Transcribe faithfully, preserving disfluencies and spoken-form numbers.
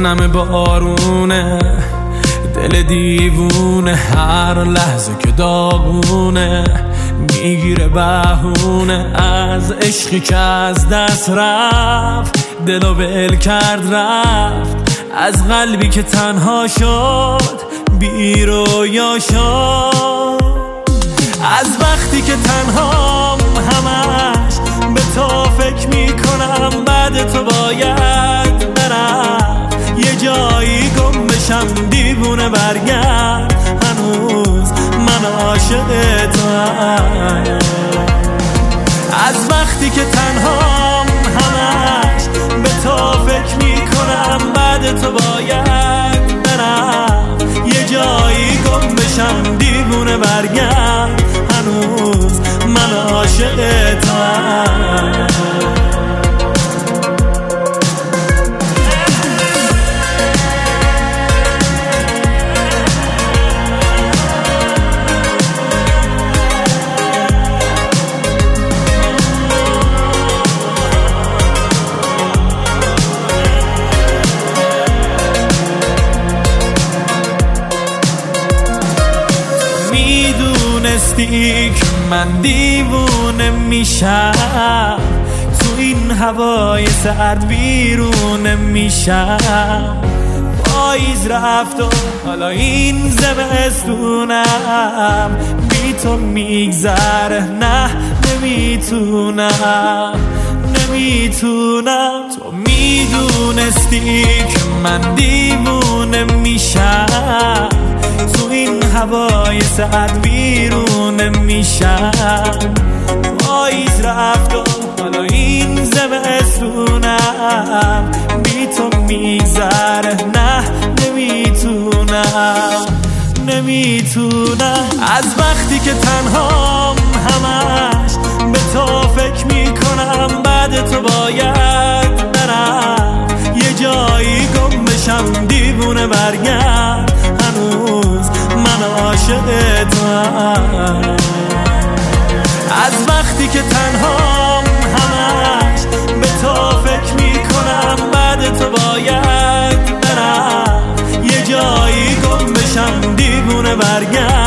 نم بارونه، دل دیوونه هر لحظه که داغونه، میگیره بهونه از عشقی که از دست رفت، دلو ول کرد رفت، از قلبی که تنها شد بی رویا شد. از وقتی که تنهام همش به تو فکر میکنم، بعد تو باید برم یه جایی گم بشم، دیوونه برگرد هنوز من عاشق توام. از وقتی که تنهام همش به تو فکر میکنم، بعد تو باید برم یه جایی گم بشم، دیوونه برگرد هنوز من عاشق توام. میدونستی که من دیوونه میشم، تو این هوای سرد بیرونه میشم. پاییز رفت و حالا این زمستونم بی تو میگذره، نه نمیتونم نمیتونم. تو میدونستی که من دیوونه میشم، تو این هوای سرد بیرونه میشم. پاییز رفت و حالا این زمستونم بی تو میگذره، نه نمیتونم نمیتونم. از وقتی که تنهام همش به تو فکر میکنم، بعد تو باید برم یه جایی گم بشم، دیوونه برگرد هنوز من عاشق توام. از وقتی که تنهام همش به تو فکر میکنم، بعد تو باید برم یه جایی گم بشم، دیوونه برگرد